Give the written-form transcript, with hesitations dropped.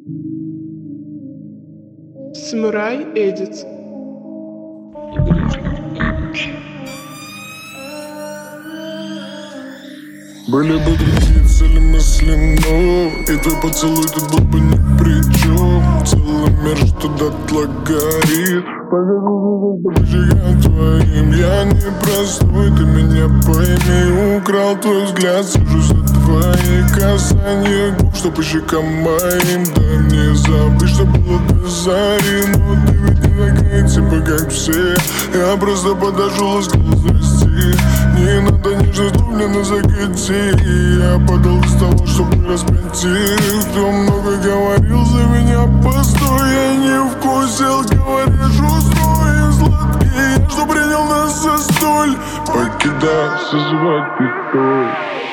Samurai Edit. Были бы другие цели мысли, но и твой поцелуй тут был бы ни при чем. Целый мир, что дотла горит. Покажу по щекам твоим. Я не простой, ты меня пойми. Украл твой взгляд, сижу за твои касания губ, что по щекам моим. Дай мне забыть, что было до зари. Но ты ведь не такая, типа как все. Я просто подошел и сказал здрасте. Не надо нежность, дублено закати. Я подал из того, чтобы распять. Кто много говорил за меня, постой. Я не вкусил, говоришь, устой. Сладкий, что принял нас за столь. Покидать, созывать пятой.